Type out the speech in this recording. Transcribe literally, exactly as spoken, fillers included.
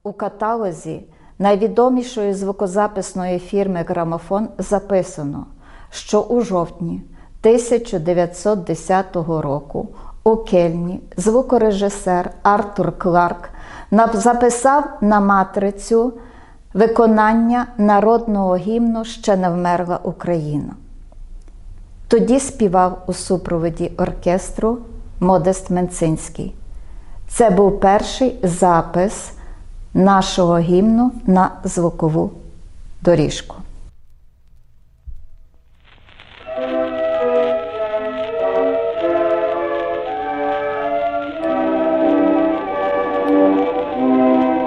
У каталозі найвідомішої звукозаписної фірми «Грамофон» записано, що у жовтні тисяча дев'ятсот десятого року у Кельні звукорежисер Артур Кларк записав на матрицю виконання народного гімну «Ще не вмерла Україна». Тоді співав у супроводі оркестру Модест Менцинський. Це був перший запис нашого гімну на звукову доріжку. Thank you.